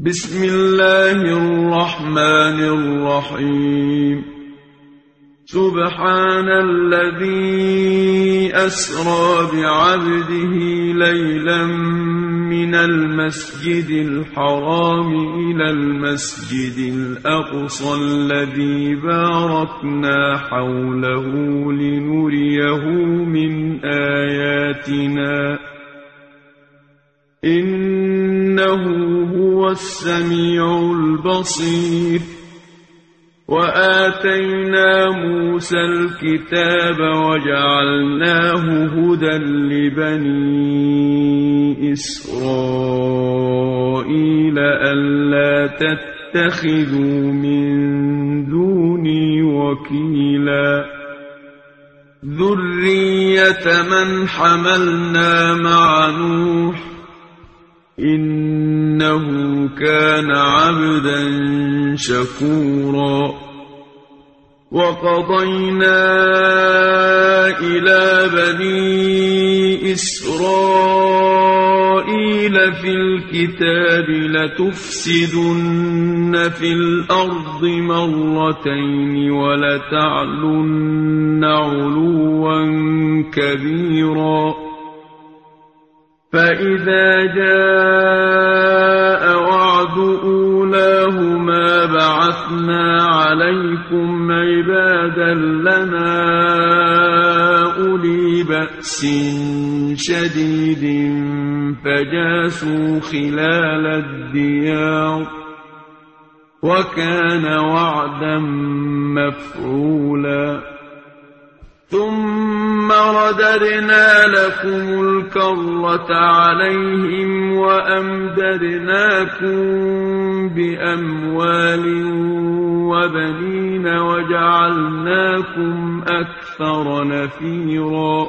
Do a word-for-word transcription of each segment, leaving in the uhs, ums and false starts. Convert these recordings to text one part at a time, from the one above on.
بسم الله الرحمن الرحيم. سبحان الذي أسرى بعبده ليلا من المسجد الحرام إلى المسجد الأقصى الذي باركنا حوله لنريه من آياتنا إنه هو السميع البصير. وآتينا موسى الكتاب وجعلناه هدى لبني إسرائيل ألا تتخذوا من دوني وكيلا ذرية من حملنا مع نوح إنه كان عبدا شكورا. وقضينا إلى بني إسرائيل في الكتاب لتفسدن في الأرض مرتين ولتعلن علوا كبيرا. فإذا جاء وعد أولاهما بعثنا عليكم عبادا لنا أولي بأس شديد فجاسوا خلال الديار وكان وعدا مفعولا. ثم رددنا لكم الكرة عليهم وأمددناكم بأموال وبنين وجعلناكم أكثر نفيرا.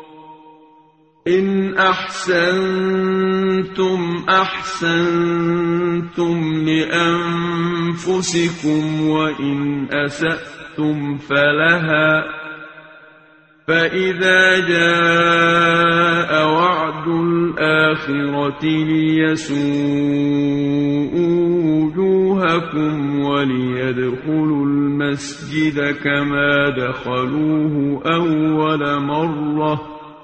إن أحسنتم أحسنتم لأنفسكم وإن أسأتم فلها. فإذا جاء وعد الآخرة ليسوءوا وجوهكم وليدخلوا المسجد كما دخلوه أول مرة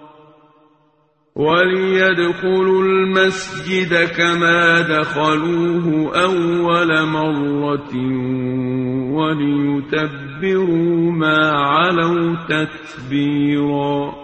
وليدخلوا المسجد كما دخلوه أول مرة وليتبروا ما علوا تتبيرا.